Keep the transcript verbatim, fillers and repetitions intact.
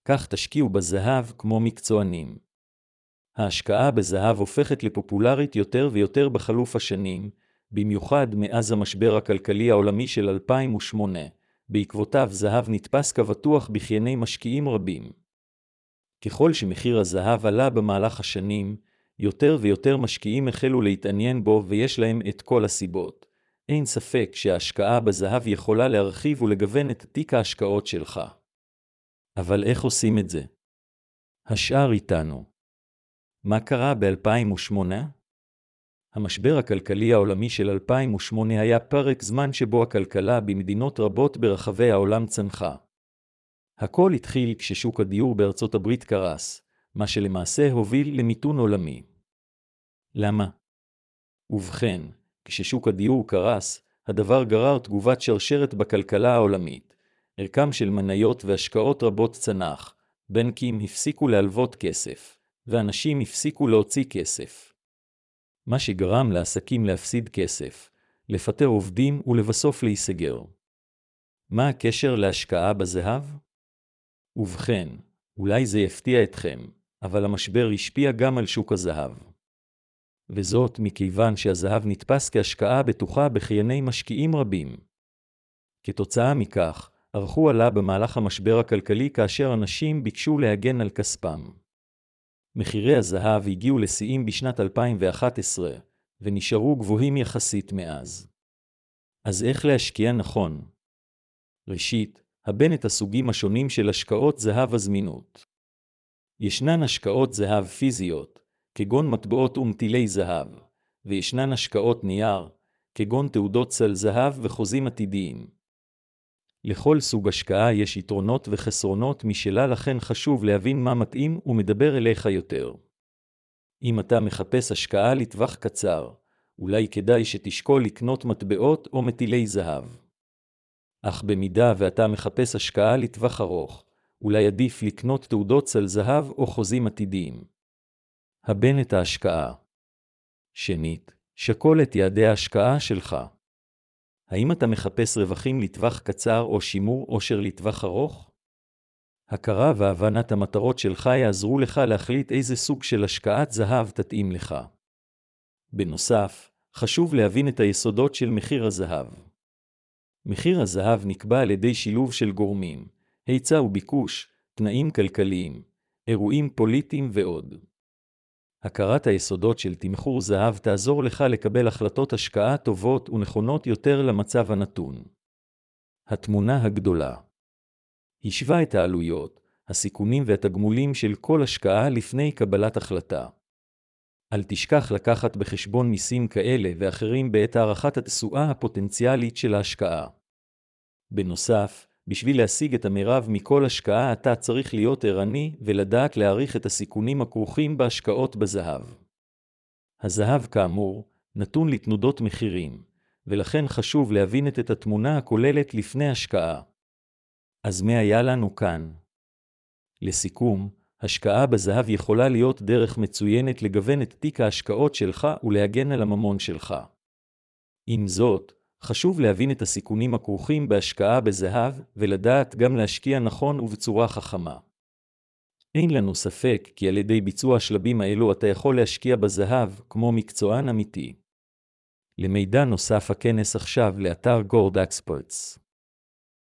כך תשקיעו בזהב כמו מקצוענים. ההשקעה בזהב הופכת לפופולרית יותר ויותר בחלוף השנים, במיוחד מאז המשבר הכלכלי העולמי של אלפיים ושמונה, בעקבותיו זהב נתפס כבטוח בחייני משקיעים רבים. ככל שמחיר הזהב עלה במהלך השנים, יותר ויותר משקיעים החלו להתעניין בו ויש להם את כל הסיבות. אין ספק שההשקעה בזהב יכולה להרחיב ולגוון את תיק ההשקעות שלך. אבל איך עושים את זה? השאר איתנו. מה קרה ב-אלפיים ושמונה? המשבר הכלכלי העולמי של אלפיים ושמונה היה פרק זמן שבו הכלכלה במדינות רבות ברחבי העולם צנחה. הכל התחיל כששוק הדיור בארצות הברית קרס, מה שלמעשה הוביל למיתון עולמי. למה? ובכן, כששוק הדיור קרס, הדבר גרר תגובת שרשרת בכלכלה העולמית. ערכם של מניות והשקעות רבות צנח, בנקים הפסיקו להלוות כסף, ואנשים הפסיקו להוציא כסף. מה שגרם לעסקים להפסיד כסף, לפטר עובדים ולבסוף להיסגר. מה הקשר להשקעה בזהב? ובכן, אולי זה יפתיע אתכם, אבל המשבר השפיע גם על שוק הזהב. וזאת מכיוון שהזהב נתפס כהשקעה בטוחה בחייני משקיעים רבים. כתוצאה מכך, ערכו עלה במהלך המשבר הכלכלי כאשר אנשים ביקשו להגן על כספם. מחירי הזהב הגיעו לשיאים בשנת אלפיים ואחת עשרה, ונשארו גבוהים יחסית מאז. אז איך להשקיע נכון? ראשית, הבן את הסוגים השונים של השקעות זהב הזמינות. ישנן השקעות זהב פיזיות, כגון מטבעות ומטילי זהב, וישנן השקעות נייר, כגון תעודות סל זהב וחוזים עתידיים. לכל סוג השקעה יש יתרונות וחסרונות משלה, לכן חשוב להבין מה מתאים ומדבר אליך יותר. אם אתה מחפש השקעה לטווח קצר, אולי כדאי שתשקול לקנות מטבעות או מטילי זהב. אך במידה ואתה מחפש השקעה לטווח ארוך, אולי עדיף לקנות תעודות סל זהב או חוזים עתידיים. הבן את ההשקעה. שנית, שקול את יעדי ההשקעה שלך. האם אתה מחפש רווחים לטווח קצר או שימור עושר לטווח ארוך? הכרה והבנת המטרות שלך יעזרו לך להחליט איזה סוג של השקעת זהב תתאים לך. בנוסף, חשוב להבין את היסודות של מחיר הזהב. מחיר הזהב נקבע על ידי שילוב של גורמים, היצע וביקוש, תנאים כלכליים, אירועים פוליטיים ועוד. הכרת היסודות של תמחור זהב תעזור לך לקבל החלטות השקעה טובות ונכונות יותר למצב הנתון. התמונה הגדולה. השווה את העלויות, הסיכונים והתגמולים של כל השקעה לפני קבלת החלטה. אל תשכח לקחת בחשבון מיסים כאלה ואחרים בעת הערכת התשואה הפוטנציאלית של ההשקעה. בנוסף, בשביל להשיג את המרב מכל השקעה אתה צריך להיות ערני ולדעת להעריך את הסיכונים הכרוכים בהשקעות בזהב. הזהב כאמור נתון לתנודות מחירים, ולכן חשוב להבין את התמונה הכוללת לפני השקעה. אז מה היה לנו כאן? לסיכום, השקעה בזהב יכולה להיות דרך מצוינת לגוון את תיק ההשקעות שלך ולהגן על הממון שלך. עם זאת, חשוב להבין את הסיכונים הכרוכים בהשקעה בזהב ולדעת גם להשקיע נכון ובצורה חכמה. אין לנו ספק כי על ידי ביצוע השלבים האלו אתה יכול להשקיע בזהב כמו מקצוען אמיתי. למידע נוסף הכנס עכשיו לאתר גורד אקספרטס.